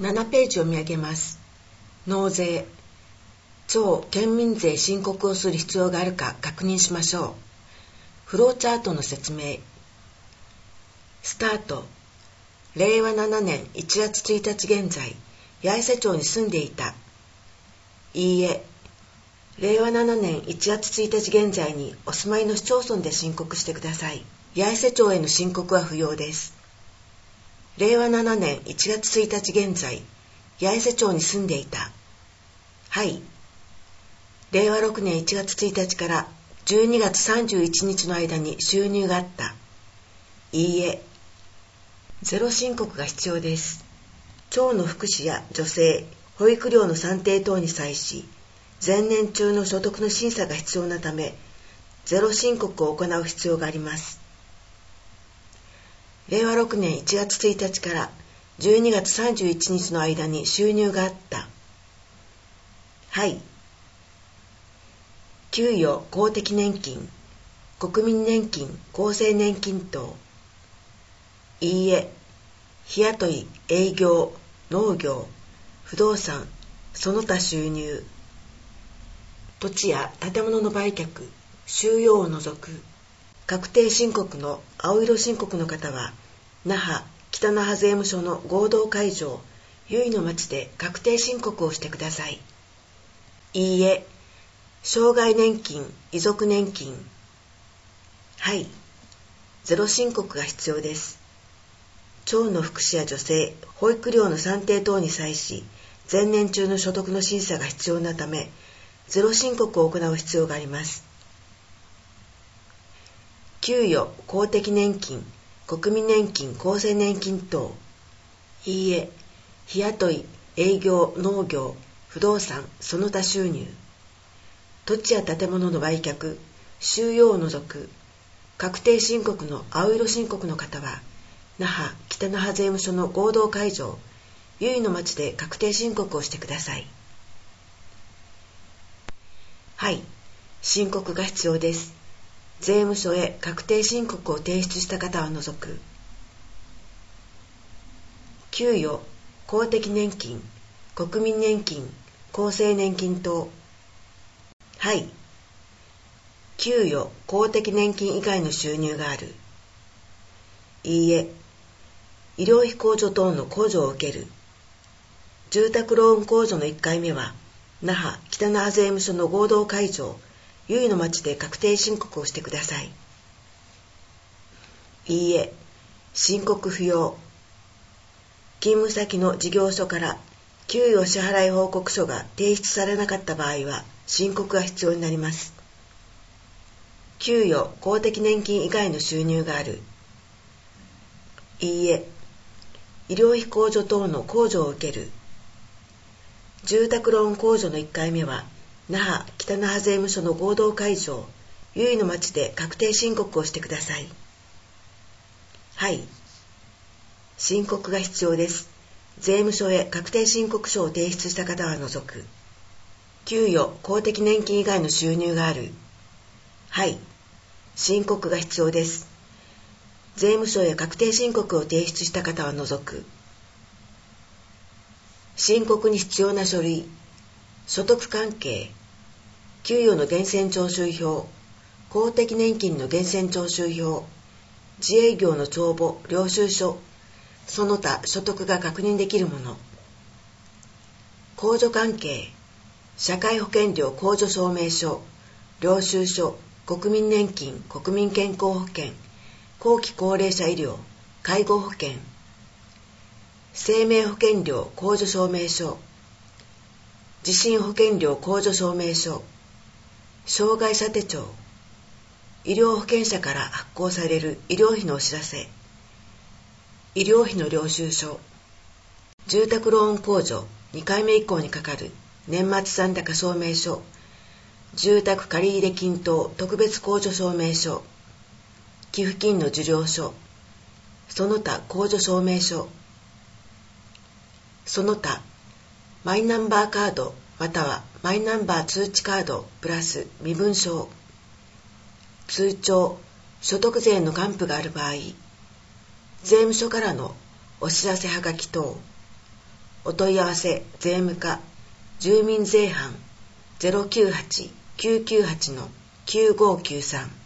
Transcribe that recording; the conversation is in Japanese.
7ページを見上げます。納税。町県民税申告をする必要があるか確認しましょう。フローチャートの説明。スタート。令和7年1月1日現在、八重瀬町に住んでいた。いいえ。令和7年1月1日現在にお住まいの市町村で申告してください。八重瀬町への申告は不要です。令和7年1月1日現在、八重瀬町に住んでいた。はい。令和6年1月1日から12月31日の間に収入があった。いいえ。ゼロ申告が必要です。町の福祉や助成、保育料の算定等に際し、前年中の所得の審査が必要なため、ゼロ申告を行う必要があります。令和6年1月1日から12月31日の間に収入があった。はい。給与、公的年金、国民年金、厚生年金等。いいえ。日雇い、営業、農業、不動産、その他収入。土地や建物の売却、収用を除く。確定申告の青色申告の方は、那覇北那覇税務署の合同会場、由比の町で確定申告をしてください。いいえ。障害年金、遺族年金。はい。ゼロ申告が必要です。町の福祉や助成、保育料の算定等に際し、前年中の所得の審査が必要なため、ゼロ申告を行う必要があります。給与、公的年金、国民年金、厚生年金等。いいえ。日雇い、営業、農業、不動産、その他収入。土地や建物の売却、収用を除く。確定申告の青色申告の方は、那覇北那覇税務署の合同会場、由比の町で確定申告をしてください。はい。申告が必要です。税務署へ確定申告を提出した方は除く。給与、公的年金、国民年金、厚生年金等。はい。給与、公的年金以外の収入がある。いいえ。医療費控除等の控除を受ける。住宅ローン控除の1回目は、那覇北那覇税務署の合同会場、由比の町で確定申告をしてください。いいえ。申告不要。勤務先の事業所から給与支払い報告書が提出されなかった場合は申告が必要になります。給与、公的年金以外の収入がある。いいえ。医療費控除等の控除を受ける。住宅ローン控除の1回目は那覇北那覇税務署の合同会場、由比の町で確定申告をしてください。はい。申告が必要です。税務署へ確定申告書を提出した方は除く。給与、公的年金以外の収入がある。はい。申告が必要です。税務署へ確定申告を提出した方は除く。申告に必要な書類、所得関係、給与の源泉徴収票、公的年金の源泉徴収票、自営業の帳簿、領収書、その他所得が確認できるもの。控除関係、社会保険料控除証明書、領収書、国民年金、国民健康保険、後期高齢者医療、介護保険、生命保険料控除証明書、地震保険料控除証明書、障害者手帳、医療保険者から発行される医療費のお知らせ、医療費の領収書、住宅ローン控除2回目以降にかかる年末残高証明書、住宅借入金等特別控除証明書、寄付金の受領書、その他控除証明書、その他マイナンバーカードまたはマイナンバー通知カードプラス身分証、通帳、所得税の還付がある場合、税務署からのお知らせはがき等、 お問い合わせ税務課住民税班 098-998-9593